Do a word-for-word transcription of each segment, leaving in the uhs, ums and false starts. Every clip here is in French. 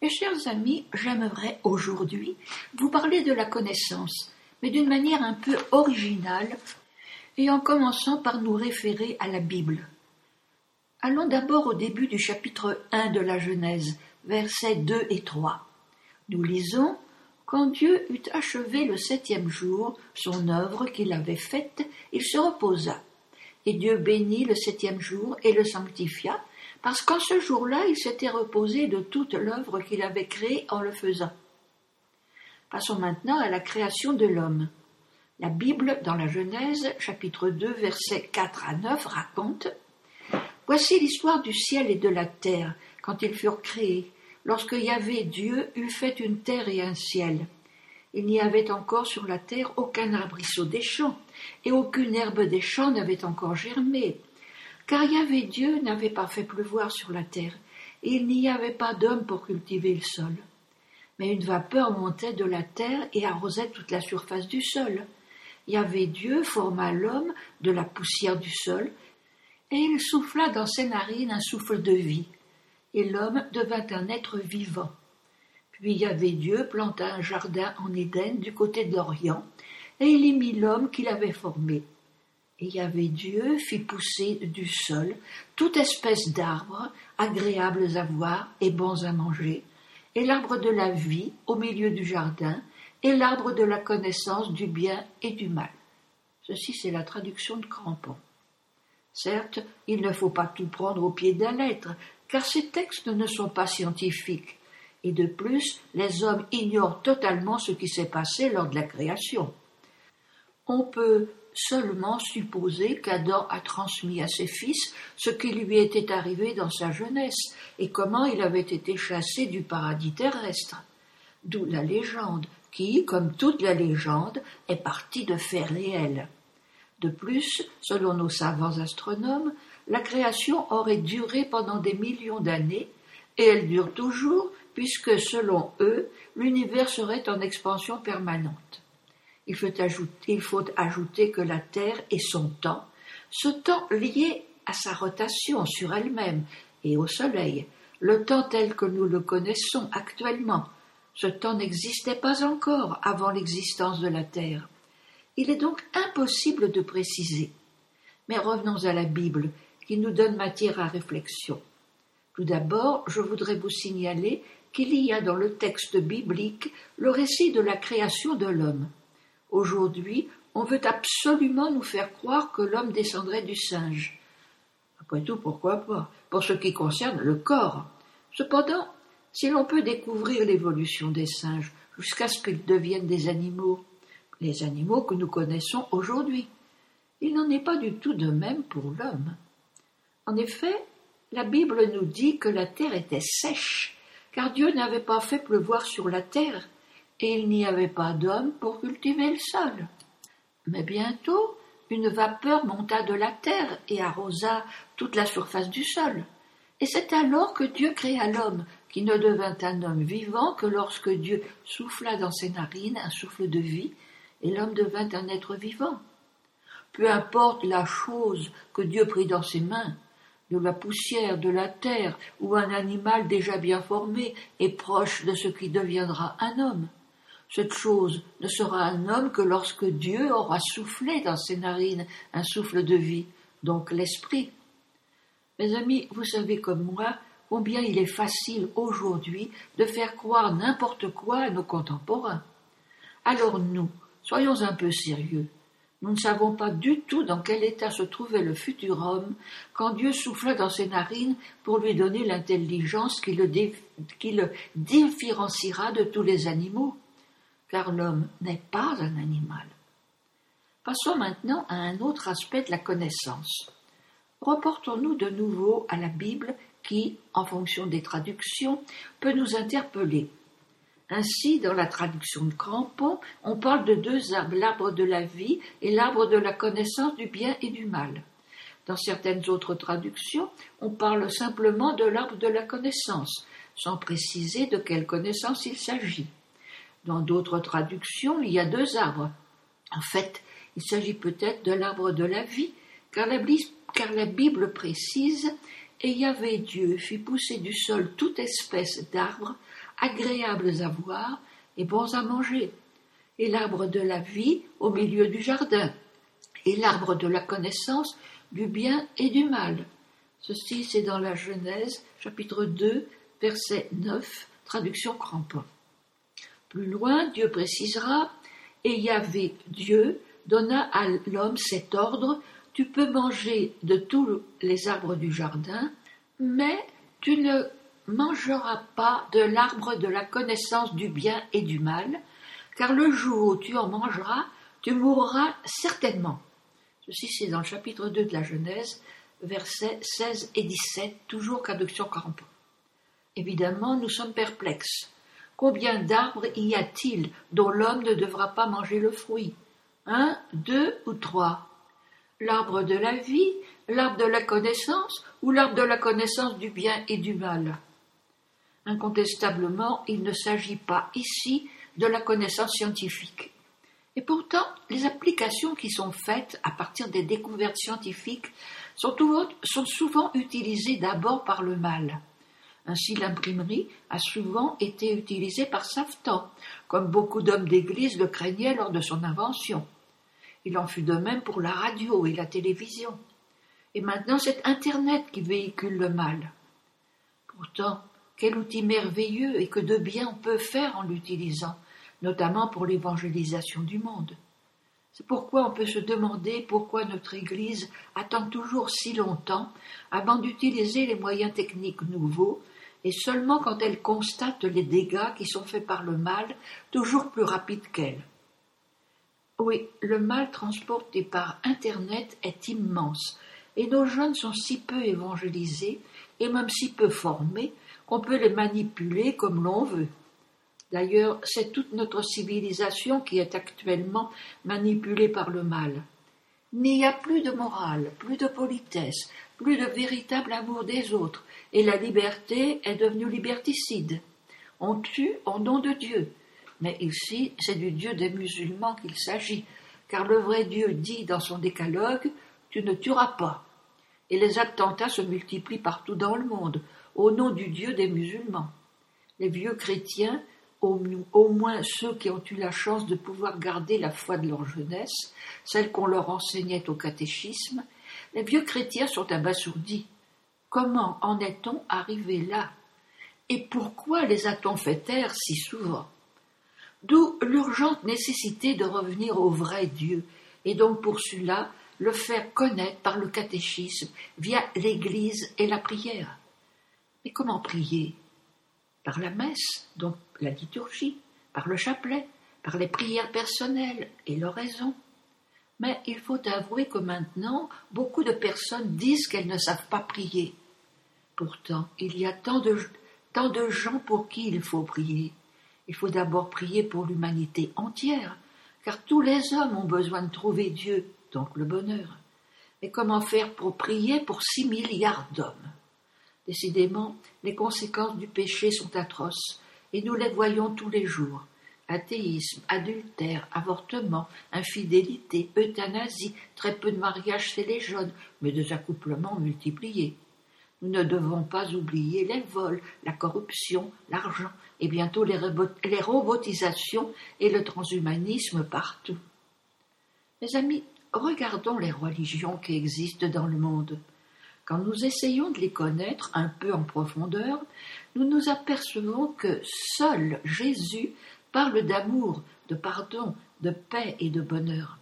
Mes chers amis, j'aimerais aujourd'hui vous parler de la connaissance, mais d'une manière un peu originale et en commençant par nous référer à la Bible. Allons d'abord au début du chapitre un de la Genèse, versets deux et trois. Nous lisons « Quand Dieu eut achevé le septième jour son œuvre qu'il avait faite, il se reposa. Et Dieu bénit le septième jour et le sanctifia, parce qu'en ce jour-là, il s'était reposé de toute l'œuvre qu'il avait créée en le faisant. » Passons maintenant à la création de l'homme. La Bible, dans la Genèse, chapitre deux, versets quatre à neuf, raconte « Voici l'histoire du ciel et de la terre, quand ils furent créés, lorsque Yahvé Dieu eut fait une terre et un ciel. Il n'y avait encore sur la terre aucun arbrisseau des champs, et aucune herbe des champs n'avait encore germé, car Yahvé Dieu n'avait pas fait pleuvoir sur la terre, et il n'y avait pas d'homme pour cultiver le sol. Mais une vapeur montait de la terre et arrosait toute la surface du sol. Yahvé Dieu forma l'homme de la poussière du sol, et il souffla dans ses narines un souffle de vie, et l'homme devint un être vivant. Puis Yahvé Dieu planta un jardin en Éden du côté de l'Orient, et il y mit l'homme qu'il avait formé. Et Yahvé Dieu fit pousser du sol toute espèce d'arbres, agréables à voir et bons à manger, et l'arbre de la vie au milieu du jardin, et l'arbre de la connaissance du bien et du mal. Ceci, c'est la traduction de Crampon. Certes, il ne faut pas tout prendre au pied de la lettre, car ces textes ne sont pas scientifiques, et de plus, les hommes ignorent totalement ce qui s'est passé lors de la création. On peut seulement supposer qu'Adam a transmis à ses fils ce qui lui était arrivé dans sa jeunesse et comment il avait été chassé du paradis terrestre. D'où la légende qui, comme toute la légende, est partie de faits réels. De plus, selon nos savants astronomes, la création aurait duré pendant des millions d'années et elle dure toujours puisque, selon eux, l'univers serait en expansion permanente. Il faut, ajouter, il faut ajouter que la Terre est son temps, ce temps lié à sa rotation sur elle-même et au Soleil, le temps tel que nous le connaissons actuellement. Ce temps n'existait pas encore avant l'existence de la Terre. Il est donc impossible de préciser. Mais revenons à la Bible, qui nous donne matière à réflexion. Tout d'abord, je voudrais vous signaler qu'il y a dans le texte biblique le récit de la création de l'homme. Aujourd'hui, on veut absolument nous faire croire que l'homme descendrait du singe. Après tout, pourquoi pas, pour ce qui concerne le corps. Cependant, si l'on peut découvrir l'évolution des singes jusqu'à ce qu'ils deviennent des animaux, les animaux que nous connaissons aujourd'hui, il n'en est pas du tout de même pour l'homme. En effet, la Bible nous dit que la terre était sèche, car Dieu n'avait pas fait pleuvoir sur la terre, et il n'y avait pas d'homme pour cultiver le sol. Mais bientôt, une vapeur monta de la terre et arrosa toute la surface du sol. Et c'est alors que Dieu créa l'homme, qui ne devint un homme vivant que lorsque Dieu souffla dans ses narines un souffle de vie, et l'homme devint un être vivant. Peu importe la chose que Dieu prit dans ses mains, de la poussière, de la terre, ou un animal déjà bien formé et proche de ce qui deviendra un homme. Cette chose ne sera un homme que lorsque Dieu aura soufflé dans ses narines un souffle de vie, donc l'esprit. Mes amis, vous savez comme moi combien il est facile aujourd'hui de faire croire n'importe quoi à nos contemporains. Alors nous, soyons un peu sérieux. Nous ne savons pas du tout dans quel état se trouvait le futur homme quand Dieu souffla dans ses narines pour lui donner l'intelligence qui le, dé... qui le différenciera de tous les animaux. Car l'homme n'est pas un animal. Passons maintenant à un autre aspect de la connaissance. Reportons-nous de nouveau à la Bible qui, en fonction des traductions, peut nous interpeller. Ainsi, dans la traduction de Crampon, on parle de deux arbres, l'arbre de la vie et l'arbre de la connaissance du bien et du mal. Dans certaines autres traductions, on parle simplement de l'arbre de la connaissance, sans préciser de quelle connaissance il s'agit. Dans d'autres traductions, il y a deux arbres. En fait, il s'agit peut-être de l'arbre de la vie, car la, car la Bible précise « Et Yahvé Dieu fit pousser du sol toute espèce d'arbre, agréables à voir et bons à manger, et l'arbre de la vie au milieu du jardin, et l'arbre de la connaissance du bien et du mal. Ceci, c'est dans la Genèse, chapitre deux, verset neuf, traduction Crampon. Plus loin, Dieu précisera « Et Yahvé, Dieu, donna à l'homme cet ordre, tu peux manger de tous les arbres du jardin, mais tu ne mangeras pas de l'arbre de la connaissance du bien et du mal, car le jour où tu en mangeras, tu mourras certainement. » Ceci, c'est dans le chapitre deux de la Genèse, versets seize et dix-sept, toujours traduction Crampon. Évidemment, nous sommes perplexes. Combien d'arbres y a-t-il dont l'homme ne devra pas manger le fruit? Un, deux ou trois? L'arbre de la vie, l'arbre de la connaissance ou l'arbre de la connaissance du bien et du mal? Incontestablement, il ne s'agit pas ici de la connaissance scientifique. Et pourtant, les applications qui sont faites à partir des découvertes scientifiques sont souvent utilisées d'abord par le mal. Ainsi, l'imprimerie a souvent été utilisée par Savetant, comme beaucoup d'hommes d'église le craignaient lors de son invention. Il en fut de même pour la radio et la télévision. Et maintenant, c'est Internet qui véhicule le mal. Pourtant, quel outil merveilleux et que de bien on peut faire en l'utilisant, notamment pour l'évangélisation du monde. C'est pourquoi on peut se demander pourquoi notre Église attend toujours si longtemps avant d'utiliser les moyens techniques nouveaux, et seulement quand elle constate les dégâts qui sont faits par le mal, toujours plus rapides qu'elle. Oui, le mal transporté par Internet est immense, et nos jeunes sont si peu évangélisés, et même si peu formés, qu'on peut les manipuler comme l'on veut. D'ailleurs, c'est toute notre civilisation qui est actuellement manipulée par le mal. Il n'y a plus de morale, plus de politesse, plus de véritable amour des autres, et la liberté est devenue liberticide. On tue au nom de Dieu, mais ici, c'est du Dieu des musulmans qu'il s'agit, car le vrai Dieu dit dans son décalogue « Tu ne tueras pas ». Et les attentats se multiplient partout dans le monde, au nom du Dieu des musulmans. Les vieux chrétiens, au, au moins ceux qui ont eu la chance de pouvoir garder la foi de leur jeunesse, celle qu'on leur enseignait au catéchisme, les vieux chrétiens sont abasourdis. Comment en est-on arrivé là? Et pourquoi les a-t-on fait taire si souvent? D'où l'urgente nécessité de revenir au vrai Dieu, et donc pour cela, le faire connaître par le catéchisme, via l'Église et la prière. Mais comment prier? Par la messe, donc la liturgie, par le chapelet, par les prières personnelles et l'oraison. Mais il faut avouer que maintenant, beaucoup de personnes disent qu'elles ne savent pas prier. Pourtant, il y a tant de, tant de gens pour qui il faut prier. Il faut d'abord prier pour l'humanité entière, car tous les hommes ont besoin de trouver Dieu, donc le bonheur. Mais comment faire pour prier pour six milliards d'hommes? Décidément, les conséquences du péché sont atroces, et nous les voyons tous les jours. Athéisme, adultère, avortement, infidélité, euthanasie, très peu de mariages chez les jeunes, mais des accouplements multipliés. Nous ne devons pas oublier les vols, la corruption, l'argent, et bientôt les, robot- les robotisations et le transhumanisme partout. Mes amis, regardons les religions qui existent dans le monde. Quand nous essayons de les connaître un peu en profondeur, nous nous apercevons que seul Jésus parle d'amour, de pardon, de paix et de bonheur.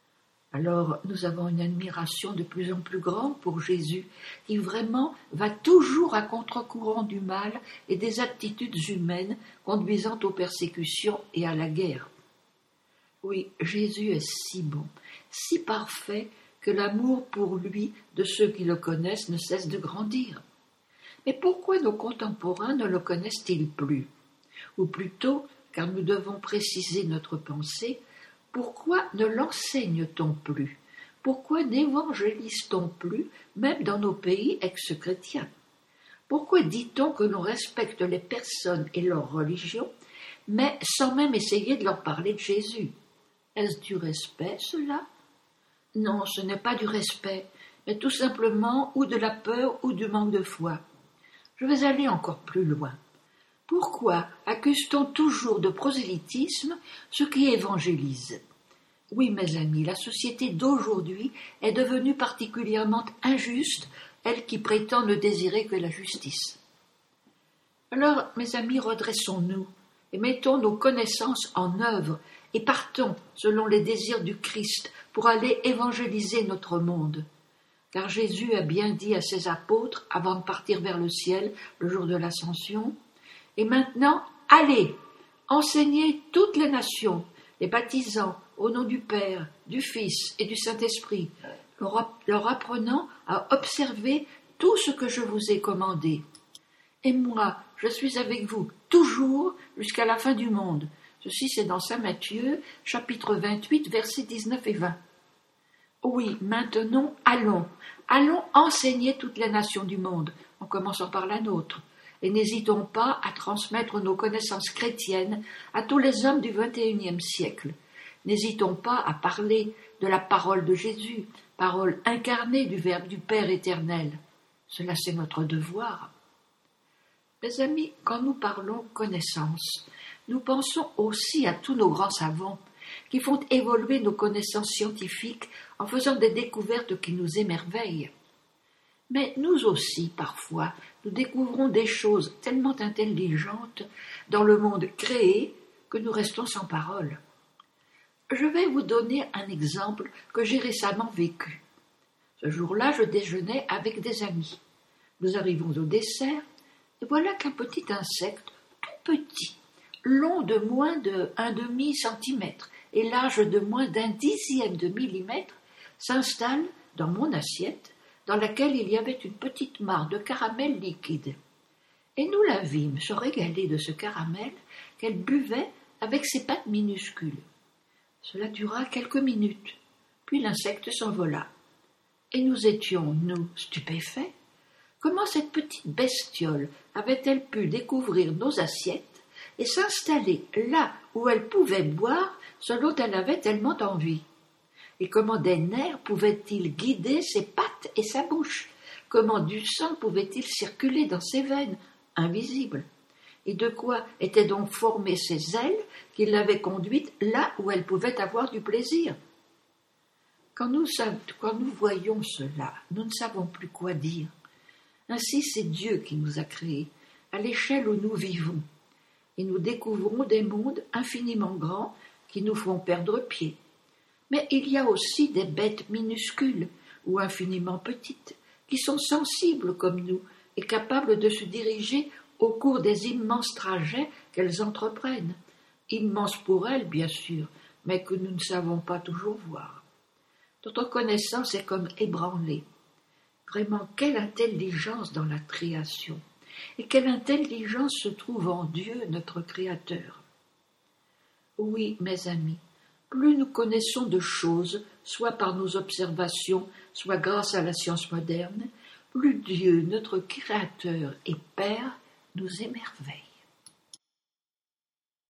Alors nous avons une admiration de plus en plus grande pour Jésus, qui vraiment va toujours à contre-courant du mal et des attitudes humaines conduisant aux persécutions et à la guerre. Oui, Jésus est si bon, si parfait, que l'amour pour lui de ceux qui le connaissent ne cesse de grandir. Mais pourquoi nos contemporains ne le connaissent-ils plus? Ou plutôt, car nous devons préciser notre pensée, pourquoi ne l'enseigne-t-on plus? Pourquoi n'évangélise-t-on plus, même dans nos pays ex-chrétiens? Pourquoi dit-on que l'on respecte les personnes et leur religion, mais sans même essayer de leur parler de Jésus? Est-ce du respect, cela? Non, ce n'est pas du respect, mais tout simplement ou de la peur ou du manque de foi. Je vais aller encore plus loin. Pourquoi Pourquoi accuse-t-on toujours de prosélytisme ceux qui évangélisent ? Oui, mes amis, la société d'aujourd'hui est devenue particulièrement injuste, elle qui prétend ne désirer que la justice. Alors, mes amis, redressons-nous et mettons nos connaissances en œuvre et partons, selon les désirs du Christ, pour aller évangéliser notre monde. Car Jésus a bien dit à ses apôtres, avant de partir vers le ciel, le jour de l'Ascension, « Et maintenant, allez, enseignez toutes les nations, les baptisant au nom du Père, du Fils et du Saint-Esprit, leur apprenant à observer tout ce que je vous ai commandé. Et moi, je suis avec vous toujours jusqu'à la fin du monde. » Ceci, c'est dans saint Matthieu, chapitre vingt-huit, versets dix-neuf et vingt. Oui, maintenant, allons, allons enseigner toutes les nations du monde, en commençant par la nôtre, et n'hésitons pas à transmettre nos connaissances chrétiennes à tous les hommes du vingt et unième siècle. N'hésitons pas à parler de la parole de Jésus, parole incarnée du Verbe du Père éternel. Cela, c'est notre devoir. Mes amis, quand nous parlons connaissance, nous pensons aussi à tous nos grands savants qui font évoluer nos connaissances scientifiques en faisant des découvertes qui nous émerveillent. Mais nous aussi, parfois, nous découvrons des choses tellement intelligentes dans le monde créé que nous restons sans parole. Je vais vous donner un exemple que j'ai récemment vécu. Ce jour-là, je déjeunais avec des amis. Nous arrivons au dessert, et voilà qu'un petit insecte, tout petit, long de moins d'un demi-centimètre et large de moins d'un dixième de millimètre, s'installe dans mon assiette, dans laquelle il y avait une petite mare de caramel liquide. Et nous la vîmes se régaler de ce caramel qu'elle buvait avec ses pattes minuscules. Cela dura quelques minutes, puis l'insecte s'envola. Et nous étions, nous, stupéfaits. Comment cette petite bestiole avait-elle pu découvrir nos assiettes et s'installer là où elle pouvait boire ce dont elle avait tellement envie? Et comment des nerfs pouvaient-ils guider ses pattes et sa bouche? Comment du sang pouvait-il circuler dans ses veines, invisibles? Et de quoi étaient donc formées ses ailes qui l'avaient conduite là où elle pouvait avoir du plaisir? Quand nous, quand nous voyons cela, nous ne savons plus quoi dire. Ainsi, c'est Dieu qui nous a créés, à l'échelle où nous vivons, et nous découvrons des mondes infiniment grands qui nous font perdre pied. Mais il y a aussi des bêtes minuscules ou infiniment petites, qui sont sensibles comme nous et capables de se diriger au cours des immenses trajets qu'elles entreprennent, immenses pour elles, bien sûr, mais que nous ne savons pas toujours voir. Notre connaissance est comme ébranlée. Vraiment, quelle intelligence dans la création, et quelle intelligence se trouve en Dieu, notre Créateur. Oui, mes amis, plus nous connaissons de choses, soit par nos observations, soit grâce à la science moderne, plus Dieu, notre Créateur et Père, nous émerveille.